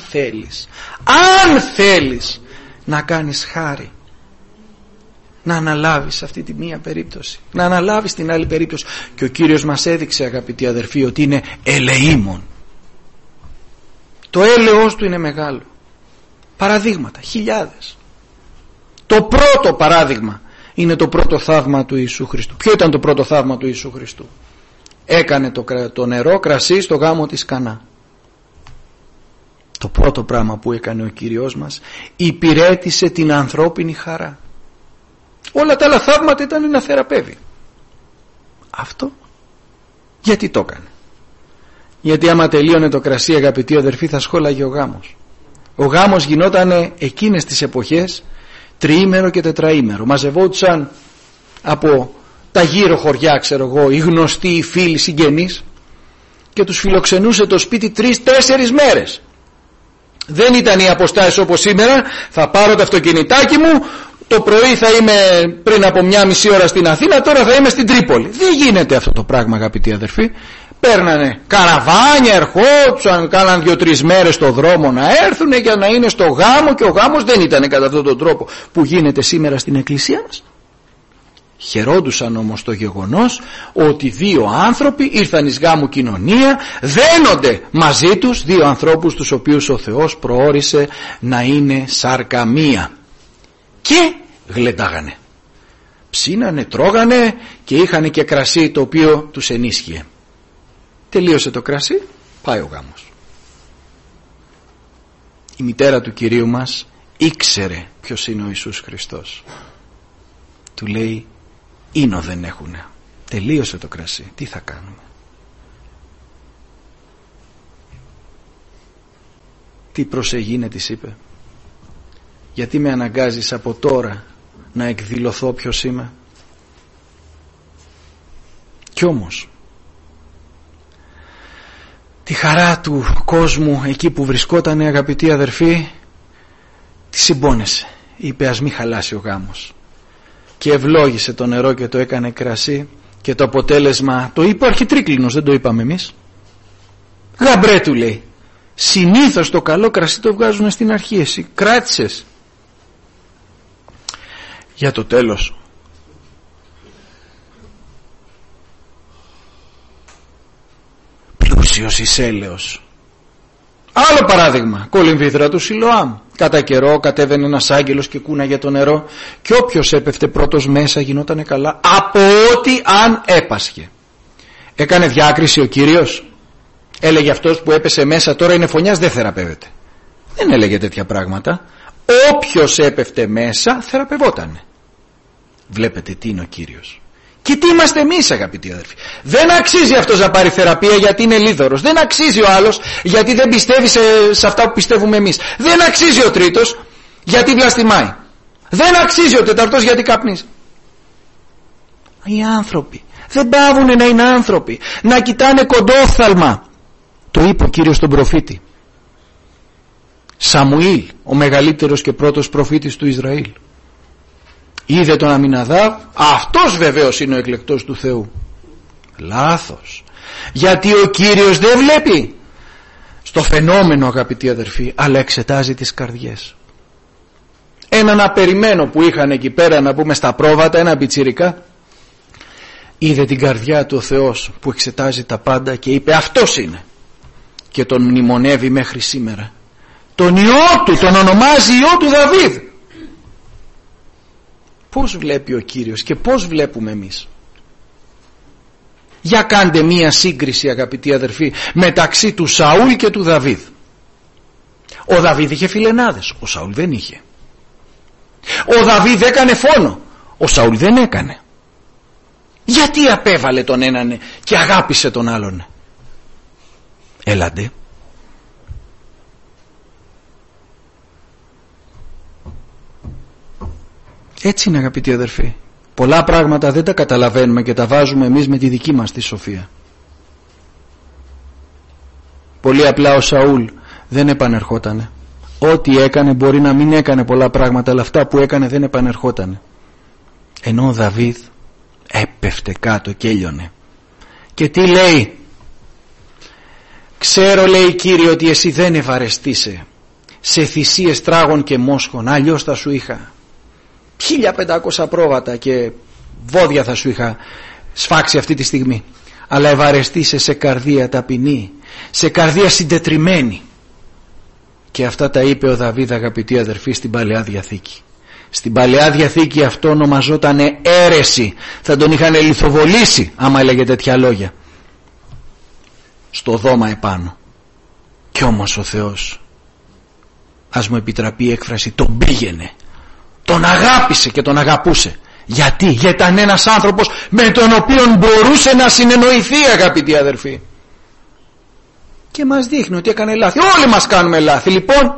[SPEAKER 1] θέλεις να κάνεις χάρη, να αναλάβεις αυτή τη μία περίπτωση, να αναλάβεις την άλλη περίπτωση. Και ο Κύριος μας έδειξε, αγαπητοί αδερφοί, ότι είναι ελεήμων. Το έλεος του είναι μεγάλο. Παραδείγματα, χιλιάδες. Το πρώτο παράδειγμα είναι το πρώτο θαύμα του Ιησού Χριστού. Ποιο ήταν το πρώτο θαύμα του Ιησού Χριστού? Έκανε το νερό κρασί στο γάμο της Κανά. Το πρώτο πράγμα που έκανε ο Κύριος μας, υπηρέτησε την ανθρώπινη χαρά. Όλα τα άλλα θαύματα ήταν να θεραπεύει. Αυτό γιατί το έκανε? Γιατί άμα τελείωνε το κρασί, αγαπητοί αδερφοί, θα σχόλαγε ο γάμος. Ο γάμος γινόταν εκείνες τις εποχές τριήμερο και τετραήμερο. Μαζευόντουσαν από τα γύρω χωριά, ξέρω εγώ, οι γνωστοί, οι φίλοι, οι συγγενείς, και τους φιλοξενούσε το σπίτι 3-4 μέρες. Δεν ήταν οι αποστάσεις όπως σήμερα, θα πάρω το αυτοκινητάκι μου, το πρωί θα είμαι πριν από 1,5 ώρα στην Αθήνα, τώρα θα είμαι στην Τρίπολη. Δεν γίνεται αυτό το πράγμα, αγαπητοί αδερφοί. Παίρνανε καραβάνια, ερχόντουσαν, κάναν 2-3 μέρες στο δρόμο να έρθουν για να είναι στο γάμο, και ο γάμος δεν ήταν κατά αυτόν τον τρόπο που γίνεται σήμερα στην εκκλησία μας. Χαιρόντουσαν όμως το γεγονός ότι δύο άνθρωποι ήρθαν εις γάμου κοινωνία, δένονται μαζί τους, δύο ανθρώπους τους οποίους ο Θεός προόρισε να είναι σάρκα μία, και γλεντάγανε, ψήνανε, τρώγανε και είχαν και κρασί το οποίο τους ενίσχυε. Τελείωσε το κρασί, πάει ο γάμος. Η μητέρα του Κυρίου μας ήξερε ποιος είναι ο Ιησούς Χριστός. Του λέει, ίνο δεν έχουνε, τελείωσε το κρασί, τι θα κάνουμε? Τι προσεγίνε, της είπε, γιατί με αναγκάζεις από τώρα να εκδηλωθώ ποιος είμαι? Κι όμως τη χαρά του κόσμου εκεί που βρισκότανε, αγαπητοί αδερφοί, τη συμπόνεσε. Είπε, ας μη χαλάσει ο γάμος, και ευλόγησε το νερό και το έκανε κρασί, και το αποτέλεσμα το είπε ο αρχιτρίκλινος, δεν το είπαμε εμείς. Γαμπρέ, του λέει, συνήθως το καλό κρασί το βγάζουν στην αρχή, εσύ κράτησες για το τέλος. Πλούσιος εις έλεος. Άλλο παράδειγμα, κολυμβήθρα του Σιλοάμ. Κατά καιρό κατέβαινε ένας άγγελος και κούναγε το νερό, και όποιος έπεφτε πρώτος μέσα γινότανε καλά από ό,τι αν έπασχε. Έκανε διάκριση ο Κύριος? Έλεγε αυτός που έπεσε μέσα τώρα είναι φωνιάς, δεν θεραπεύεται? Δεν έλεγε τέτοια πράγματα. Όποιος έπεφτε μέσα θεραπευότανε. Βλέπετε τι είναι ο Κύριος. Και τι είμαστε εμείς, αγαπητοί αδερφοί? Δεν αξίζει αυτός να πάρει θεραπεία γιατί είναι λίδωρος. Δεν αξίζει ο άλλος γιατί δεν πιστεύει σε αυτά που πιστεύουμε εμείς. Δεν αξίζει ο τρίτος γιατί βλαστημάει. Δεν αξίζει ο τέταρτος γιατί καπνίζει. Οι άνθρωποι δεν πάβουν να είναι άνθρωποι, να κοιτάνε κοντόφθαλμα. Το είπε ο Κύριος στον προφήτη Σαμουήλ, ο μεγαλύτερος και πρώτος προφήτης του Ισραήλ. Είδε τον Αμιναδάβ, αυτός βεβαίως είναι ο εκλεκτός του Θεού. Λάθος. Γιατί ο Κύριος δεν βλέπει στο φαινόμενο, αγαπητοί αδερφοί, αλλά εξετάζει τις καρδιές. Έναν απεριμένο που είχαν εκεί πέρα, να πούμε στα πρόβατα, ένα πιτσιρικά, είδε την καρδιά του ο Θεός που εξετάζει τα πάντα και είπε, αυτός είναι, και τον μνημονεύει μέχρι σήμερα. Τον Υιό του τον ονομάζει Υιό του Δαβίδ. Πώς βλέπει ο Κύριος και πώς βλέπουμε εμείς? Για κάντε μία σύγκριση, αγαπητοί αδερφοί, μεταξύ του Σαούλ και του Δαβίδ. Ο Δαβίδ είχε φιλενάδες, ο Σαούλ δεν είχε. Ο Δαβίδ έκανε φόνο, ο Σαούλ δεν έκανε. Γιατί απέβαλε τον έναν και αγάπησε τον άλλον? Έλαντε. Έτσι είναι, αγαπητοί αδερφοί. Πολλά πράγματα δεν τα καταλαβαίνουμε και τα βάζουμε εμείς με τη δική μας τη σοφία. Πολύ απλά ο Σαούλ δεν επανερχότανε. Ό,τι έκανε, μπορεί να μην έκανε πολλά πράγματα, αλλά αυτά που έκανε δεν επανερχότανε. Ενώ ο Δαβίδ έπεφτε κάτω και έλειωνε. Και τι λέει? Ξέρω, λέει, Κύριε, ότι εσύ δεν ευαρεστείσαι σε θυσίες τράγων και μόσχων, αλλιώς θα σου είχα 1500 πρόβατα και βόδια θα σου είχα σφάξει αυτή τη στιγμή. Αλλά ευαρεστείσαι σε καρδία ταπεινή, σε καρδία συντετριμμένη. Και αυτά τα είπε ο Δαβίδ, αγαπητοί αδερφοί, στην Παλαιά Διαθήκη. Στην Παλαιά Διαθήκη αυτό ονομαζότανε αίρεση. Θα τον είχαν λιθοβολήσει άμα έλεγε τέτοια λόγια. Στο δώμα επάνω. Κι όμως ο Θεός, ας μου επιτραπεί η έκφραση, τον πήγαινε, τον αγάπησε και τον αγαπούσε. Γιατί? Γιατί ήταν ένας άνθρωπος με τον οποίο μπορούσε να συνεννοηθεί, αγαπητοί αδερφοί. Και μας δείχνει ότι έκανε λάθη. Όλοι μας κάνουμε λάθη. Λοιπόν,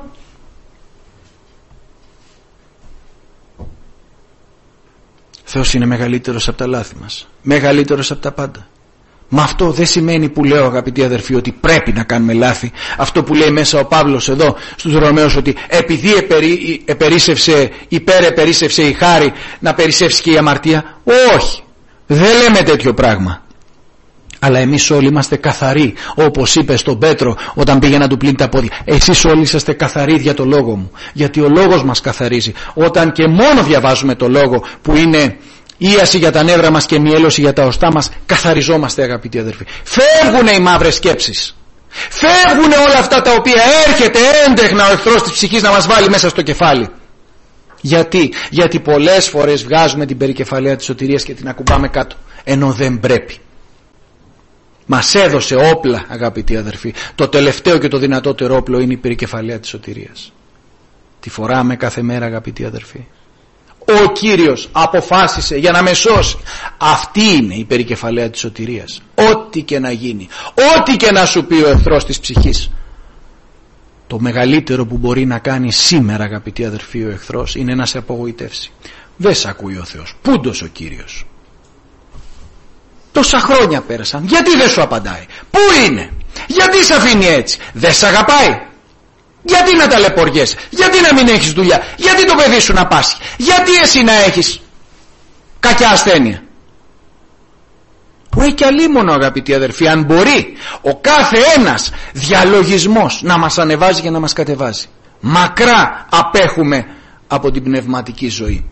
[SPEAKER 1] Θεός είναι μεγαλύτερος από τα λάθη μας, μεγαλύτερος από τα πάντα. Μα αυτό δεν σημαίνει, που λέω, αγαπητοί αδερφοί, ότι πρέπει να κάνουμε λάθη. Αυτό που λέει μέσα ο Παύλος εδώ στους Ρωμαίους, ότι επειδή υπερεπερίσευσε η χάρη, να περισσεύσει και η αμαρτία. Όχι, δεν λέμε τέτοιο πράγμα. Αλλά εμείς όλοι είμαστε καθαροί, όπως είπε στον Πέτρο όταν πήγε να του πλύνει τα πόδια. Εσείς όλοι είσαστε καθαροί για το λόγο μου, γιατί ο λόγος μας καθαρίζει. Όταν και μόνο διαβάζουμε το λόγο, που είναι ίαση για τα νεύρα μας και μυέλωση για τα οστά μας, καθαριζόμαστε, αγαπητοί αδερφοί. Φεύγουν οι μαύρες σκέψεις, φεύγουν όλα αυτά τα οποία έρχεται έντεχνα ο εχθρός της ψυχής να μας βάλει μέσα στο κεφάλι. Γιατί πολλές φορές βγάζουμε την περικεφαλαία της σωτηρίας και την ακουμπάμε κάτω, ενώ δεν πρέπει. Μας έδωσε όπλα, αγαπητοί αδερφοί. Το τελευταίο και το δυνατότερο όπλο είναι η περικεφαλαία της σωτηρίας. Τη φοράμε κάθε μέρα, αγαπητοί αδερφοί. Ο Κύριος αποφάσισε για να με σώσει. Αυτή είναι η περικεφαλαία της σωτηρίας. Ό,τι και να γίνει, ό,τι και να σου πει ο εχθρός της ψυχής, το μεγαλύτερο που μπορεί να κάνει σήμερα, αγαπητοί αδερφοί, ο εχθρός, είναι να σε απογοητεύσει. Δεν σε ακούει ο Θεός. Πούντος ο Κύριος. Τόσα χρόνια πέρασαν, γιατί δεν σου απαντάει? Πού είναι? Γιατί σε αφήνει έτσι? Δεν σε αγαπάει? Γιατί να ταλαιπωριέσαι? Γιατί να μην έχεις δουλειά? Γιατί το παιδί σου να πάσχει? Γιατί εσύ να έχεις κακιά ασθένεια? Που έχει κι αλίμονο, αγαπητοί αδερφοί, αν μπορεί ο κάθε ένας διαλογισμός να μας ανεβάζει και να μας κατεβάζει. Μακρά απέχουμε από την πνευματική ζωή.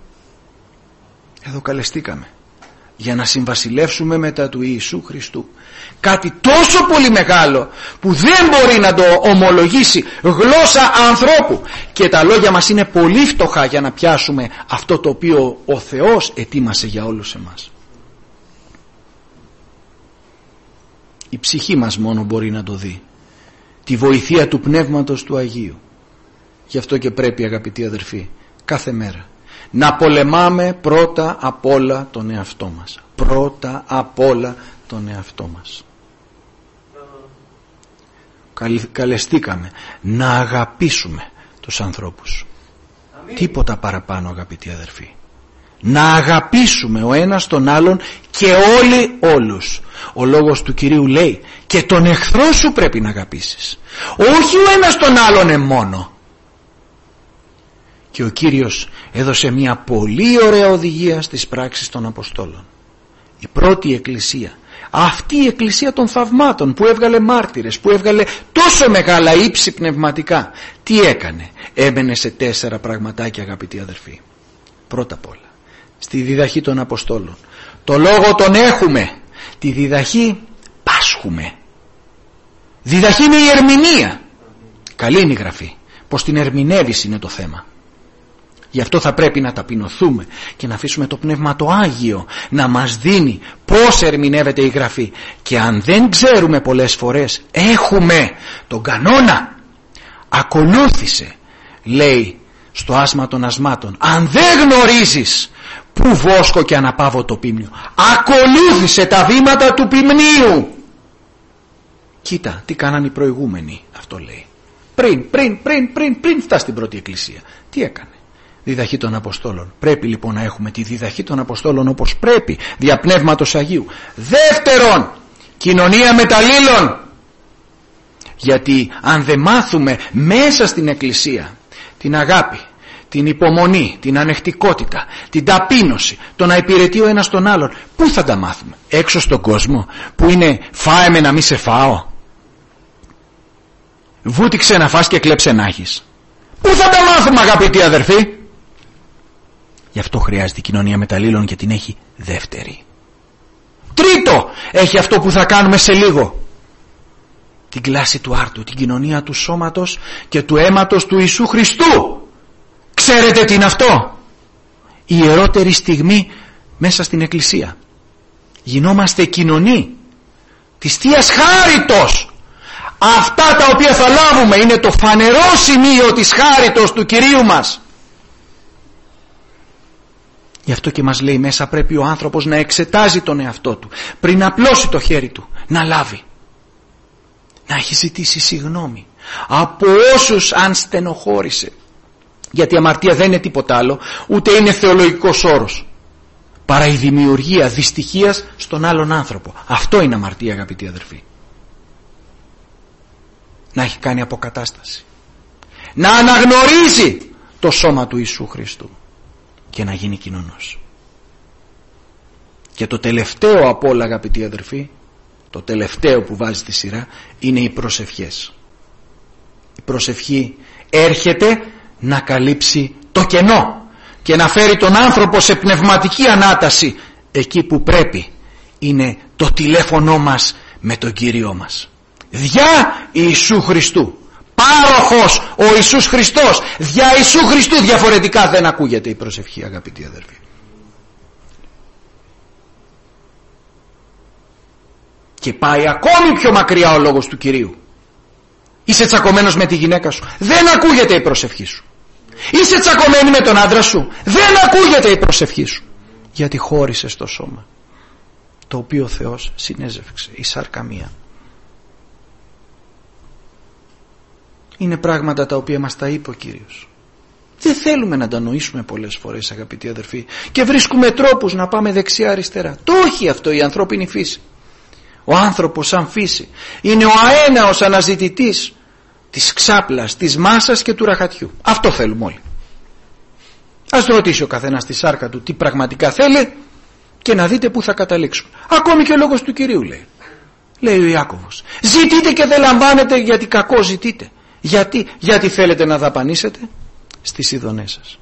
[SPEAKER 1] Εδώ καλεστήκαμε για να συμβασιλεύσουμε μετά του Ιησού Χριστού. Κάτι τόσο πολύ μεγάλο που δεν μπορεί να το ομολογήσει γλώσσα ανθρώπου, και τα λόγια μας είναι πολύ φτωχά για να πιάσουμε αυτό το οποίο ο Θεός ετοίμασε για όλους εμάς. Η ψυχή μας μόνο μπορεί να το δει, τη βοηθεία του Πνεύματος του Αγίου. Γι' αυτό και πρέπει, αγαπητοί αδερφοί, κάθε μέρα να πολεμάμε πρώτα απ' όλα τον εαυτό μας. Πρώτα απ' όλα τον εαυτό μας. Καλεστήκαμε να αγαπήσουμε τους ανθρώπους. Αμήν. Τίποτα παραπάνω, αγαπητοί αδερφοί. Να αγαπήσουμε ο ένας τον άλλον και όλοι όλους. Ο λόγος του Κυρίου λέει, και τον εχθρό σου πρέπει να αγαπήσεις. Όχι ο ένας τον άλλον μόνο. Και ο Κύριος έδωσε μια πολύ ωραία οδηγία στις πράξεις των Αποστόλων. Η πρώτη εκκλησία, αυτή η εκκλησία των θαυμάτων, που έβγαλε μάρτυρες, που έβγαλε τόσο μεγάλα ύψη πνευματικά, τι έκανε? Έμενε σε 4 πραγματάκια, αγαπητοί αδερφοί. Πρώτα απ' όλα, στη διδαχή των Αποστόλων, το λόγο τον έχουμε, τη διδαχή πάσχουμε. Διδαχή είναι η ερμηνεία. Καλή είναι η γραφή, πως την ερμηνεύεις είναι το θέμα. Γι' αυτό θα πρέπει να ταπεινωθούμε και να αφήσουμε το Πνεύμα το Άγιο να μας δίνει πώς ερμηνεύεται η Γραφή. Και αν δεν ξέρουμε πολλές φορές, έχουμε τον κανόνα. Ακολούθησε, λέει στο άσμα των ασμάτων, αν δεν γνωρίζεις που βόσκω και αναπαύω το πίμνιο, ακολούθησε τα βήματα του πιμνίου. Κοίτα τι κάνανε οι προηγούμενοι, αυτό λέει. Πριν φτάσει στην πρώτη εκκλησία, τι έκανε? Διδαχή των Αποστόλων. Πρέπει λοιπόν να έχουμε τη διδαχή των Αποστόλων όπως πρέπει, δια Πνεύματος Αγίου. Δεύτερον, κοινωνία μεταλλήλων. Γιατί αν δεν μάθουμε μέσα στην εκκλησία την αγάπη, την υπομονή, την ανεκτικότητα, την ταπείνωση, το να υπηρετεί ο ένας τον άλλον. Πού θα τα μάθουμε? Έξω στον κόσμο που είναι φάε με να μη σε φάω, βούτυξε να φας και κλέψε να έχεις. Πού θα τα μάθουμε, αγαπητοί αδερφοί? Γι' αυτό χρειάζεται η κοινωνία μεταλλήλων και την έχει δεύτερη. Τρίτο, έχει αυτό που θα κάνουμε σε λίγο, την κλάση του άρτου, την κοινωνία του σώματος και του αίματος του Ιησού Χριστού. Ξέρετε τι είναι αυτό? Η ιερότερη στιγμή μέσα στην Εκκλησία. Γινόμαστε κοινωνοί της Θείας Χάριτος. Αυτά τα οποία θα λάβουμε είναι το φανερό σημείο της χάριτος του Κυρίου μας. Γι' αυτό και μας λέει μέσα πρέπει ο άνθρωπος να εξετάζει τον εαυτό του πριν να απλώσει το χέρι του, να λάβει, να έχει ζητήσει συγγνώμη από όσους αν στενοχώρησε. Γιατί η αμαρτία δεν είναι τίποτα άλλο, ούτε είναι θεολογικός όρος, παρά η δημιουργία δυστυχίας στον άλλον άνθρωπο. Αυτό είναι αμαρτία, αγαπητοί αδερφοί. Να έχει κάνει αποκατάσταση, να αναγνωρίζει το σώμα του Ιησού Χριστού και να γίνει κοινωνός. Και το τελευταίο από όλα, αγαπητοί αδερφοί, το τελευταίο που βάζει στη σειρά είναι οι προσευχές. Η προσευχή έρχεται να καλύψει το κενό και να φέρει τον άνθρωπο σε πνευματική ανάταση εκεί που πρέπει. Είναι το τηλέφωνο μας με τον Κύριό μας. Δια Ιησού Χριστού. Πάροχος ο Ιησούς Χριστός. Δια Ιησού Χριστού. Διαφορετικά δεν ακούγεται η προσευχή, αγαπητοί αδερφοί. Και πάει ακόμη πιο μακριά ο λόγος του Κυρίου. Είσαι τσακωμένος με τη γυναίκα σου, δεν ακούγεται η προσευχή σου. Είσαι τσακωμένη με τον άντρα σου, δεν ακούγεται η προσευχή σου. Γιατί χώρισες το σώμα το οποίο ο Θεός συνέζευξε, η σάρκα μία. Είναι πράγματα τα οποία μας τα είπε ο Κύριος. Δεν θέλουμε να τα νοήσουμε πολλές φορές, αγαπητοί αδερφοί, και βρίσκουμε τρόπους να πάμε δεξιά αριστερά. Το όχι αυτό η ανθρώπινη φύση. Ο άνθρωπος σαν φύση είναι ο αέναος αναζητητής της ξάπλας, της μάσας και του ραχατιού. Αυτό θέλουμε όλοι. Ας ρωτήσει ο καθένας τη σάρκα του τι πραγματικά θέλει και να δείτε πού θα καταλήξουμε. Ακόμη και ο λόγος του Κυρίου λέει. Λέει ο Ιάκωβος, ζητείτε και δεν λαμβάνετε γιατί κακό ζητείτε. Γιατί θέλετε να δαπανίσετε στις ειδονές σας.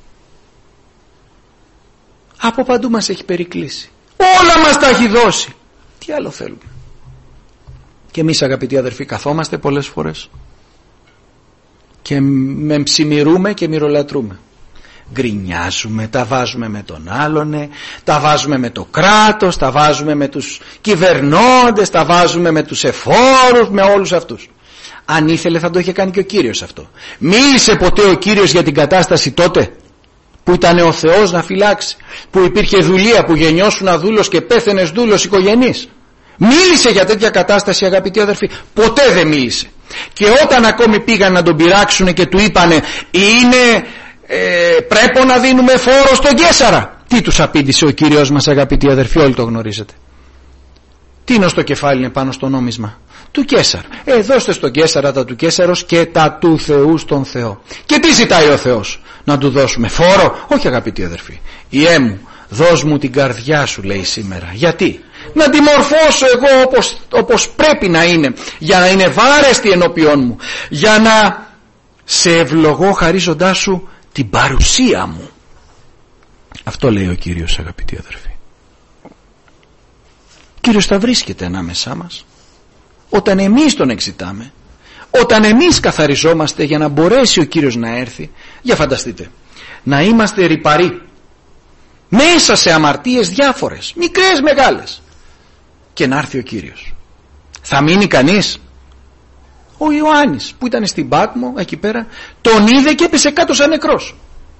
[SPEAKER 1] Από παντού μας έχει περικλείσει. Όλα μας τα έχει δώσει. Τι άλλο θέλουμε? Και εμείς, αγαπητοί αδερφοί, καθόμαστε πολλές φορές και με ψημιρούμε και μυρολατρούμε. Γκρινιάζουμε, τα βάζουμε με τον άλλον, τα βάζουμε με το κράτος, τα βάζουμε με τους κυβερνώντες, τα βάζουμε με τους εφόρους, με όλους αυτούς. Αν ήθελε θα το είχε κάνει και ο Κύριος αυτό. Μίλησε ποτέ ο Κύριος για την κατάσταση τότε που ήταν ο Θεός να φυλάξει, που υπήρχε δουλεία, που γεννιώσουν δούλος και πέθαινες δούλος οικογενής? Μίλησε για τέτοια κατάσταση, αγαπητοί αδερφοί? Ποτέ δεν μίλησε. Και όταν ακόμη πήγαν να τον πειράξουν και του είπανε πρέπει να δίνουμε φόρο στον Καίσαρα, τι τους απήντησε ο Κύριος μας, αγαπητοί αδερφοί? Όλοι το γνωρίζετε. Τι είναι στο κεφάλι, είναι πάνω στο νόμισμα του Καίσαρ. Δώστε στον Καίσαρα τα του Καίσαρος και τα του Θεού στον Θεό. Και τι ζητάει ο Θεός? Να του δώσουμε φόρο? Όχι, αγαπητοί αδερφοί. Ιέ μου, δώσ' μου την καρδιά σου, λέει σήμερα. Γιατί? Να τη μορφώσω εγώ όπως πρέπει να είναι, για να είναι βάρεστη ενώπιόν μου, για να σε ευλογώ χαρίζοντάς σου την παρουσία μου. Αυτό λέει ο Κύριος, αγαπητοί αδερφοί. Ο Κύριος θα βρίσκεται ανάμεσά μας όταν εμείς τον εξητάμε, όταν εμείς καθαριζόμαστε για να μπορέσει ο Κύριος να έρθει. Για φανταστείτε, να είμαστε ρυπαροί μέσα σε αμαρτίες διάφορες, μικρές μεγάλες, και να έρθει ο Κύριος. Θα μείνει κανείς? Ο Ιωάννης που ήταν στην Πάτμο εκεί πέρα, τον είδε και έπεσε κάτω σαν νεκρός.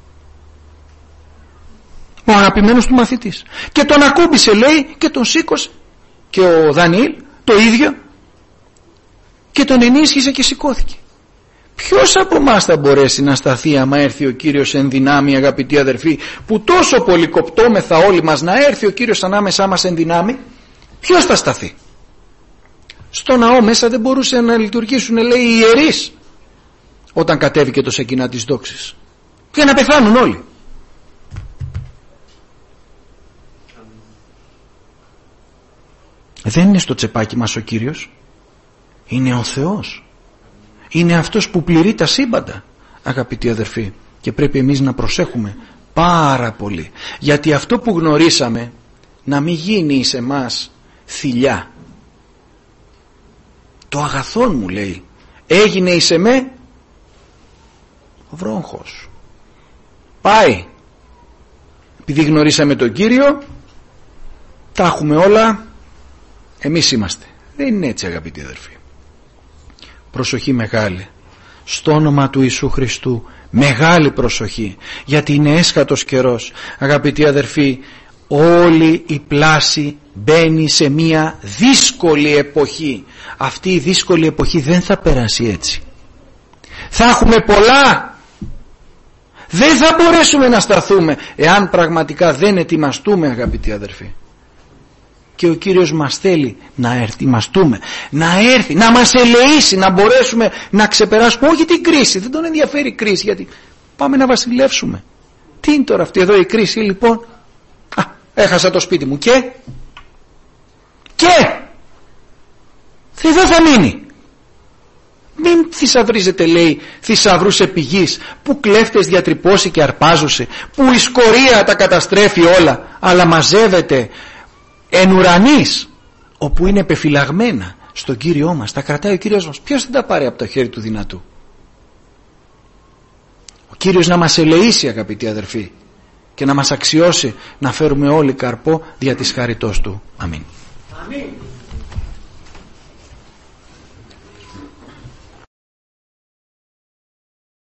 [SPEAKER 1] Ο αγαπημένος του μαθητής. Και τον ακούμπησε, λέει, και τον σήκωσε. Και ο Δανιήλ το ίδιο, και τον ενίσχυσε και σηκώθηκε. Ποιος από εμάς θα μπορέσει να σταθεί άμα έρθει ο Κύριος εν δυνάμει, αγαπητοί αδερφοί, που τόσο πολύ κοπτόμεθα όλοι μας να έρθει ο Κύριος ανάμεσά μας εν δυνάμει? Ποιος θα σταθεί? Στο ναό μέσα δεν μπορούσαν να λειτουργήσουν, λέει, οι ιερείς όταν κατέβηκε το σεκινά της δόξης. για να πεθάνουν όλοι. Δεν είναι στο τσεπάκι μας ο Κύριος, είναι ο Θεός, είναι αυτός που πληρεί τα σύμπαντα, αγαπητοί αδερφοί, και πρέπει εμείς να προσέχουμε πάρα πολύ, γιατί αυτό που γνωρίσαμε να μην γίνει εις εμάς θηλιά. Το αγαθόν, μου λέει, έγινε εις εμέ βρόγχος. Πάει, επειδή γνωρίσαμε τον Κύριο, τα έχουμε όλα, εμείς είμαστε. Δεν είναι έτσι, αγαπητοί αδερφοί. Προσοχή μεγάλη στο όνομα του Ιησού Χριστού, μεγάλη προσοχή, γιατί είναι έσχατος καιρός, αγαπητοί αδερφοί. Όλη η πλάση μπαίνει σε μια δύσκολη εποχή. Αυτή η δύσκολη εποχή δεν θα περάσει έτσι. Θα έχουμε πολλά, δεν θα μπορέσουμε να σταθούμε εάν πραγματικά δεν ετοιμαστούμε, αγαπητοί αδερφοί. Και ο Κύριος μας θέλει να ετοιμαστούμε, να έρθει, να μας ελεήσει, να μπορέσουμε να ξεπεράσουμε όχι την κρίση. Δεν τον ενδιαφέρει η κρίση, γιατί πάμε να βασιλεύσουμε. Τι είναι τώρα αυτή εδώ η κρίση, λοιπόν? Έχασα το σπίτι μου και εδώ θα μείνει. Μην θησαυρίζετε, λέει, θησαυρούς επί γης, που κλέφτες διατρυπώσει και αρπάζωσε, που η σκορία τα καταστρέφει όλα, αλλά μαζεύεται εν ουρανής, όπου είναι επεφυλαγμένα στον Κύριό μας. Τα κρατάει ο Κύριος μας. Ποιος δεν τα πάρει από το χέρι του δυνατού? Ο Κύριος να μας ελεήσει, αγαπητοί αδερφοί, και να μας αξιώσει να φέρουμε όλοι καρπό δια της χαριτός Του. Αμήν. Αμήν.